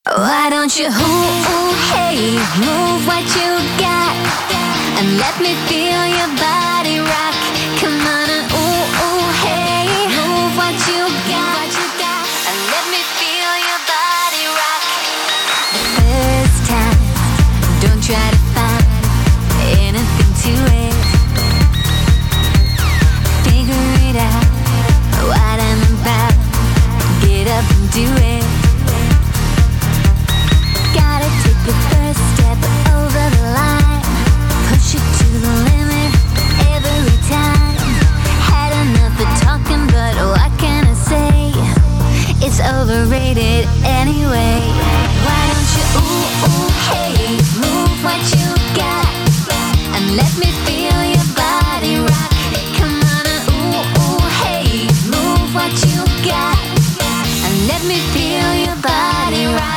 Why don't you, hey, move what you got and let me feel your body rock. Come on and hey, move what you got and let me feel your body rock. The first time, don't try to find anything to it. Figure it out, what I'm about. Get up and do it. Gotta take the first step over the line. Push it to the limit every time. Had enough of talking, but what can I say? It's overrated anyway. Why don't you, hey, move what you got and let me feel your body rock. Come on and hey, move what you got and let me feel your body rock.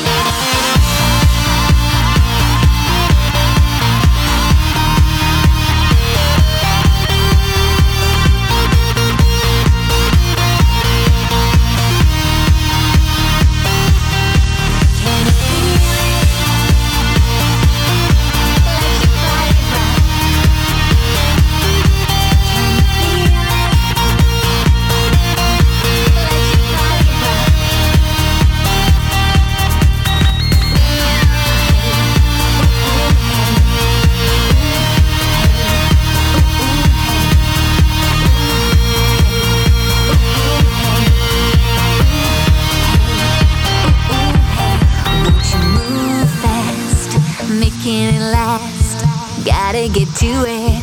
Making it last, gotta get to it.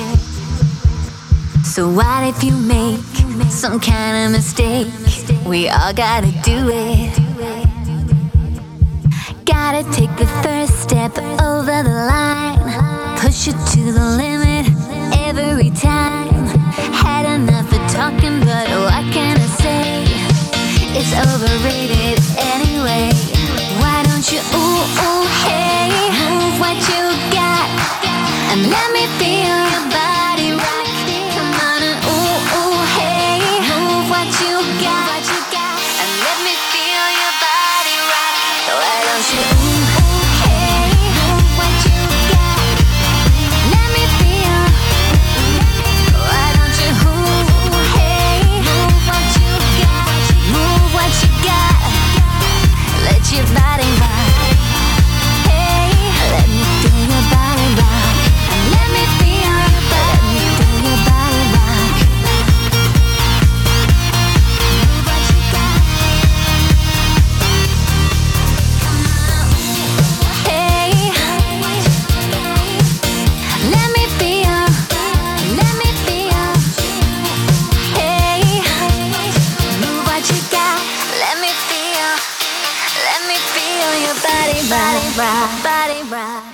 So what if you make some kind of mistake? We all gotta do it. Gotta take the first step over the line. Push it to the limit every time. Had enough of talking, but what can I say? It's overrated anyway. Why don't you, hey, move what you got and let me feel your body rock. Come on and hey, move what you got and let me feel your body rock. Why don't you, hey, move what you got, let me feel. Why don't you, hey, move what you got, move what you got, let your body rock. Body rock, body rock.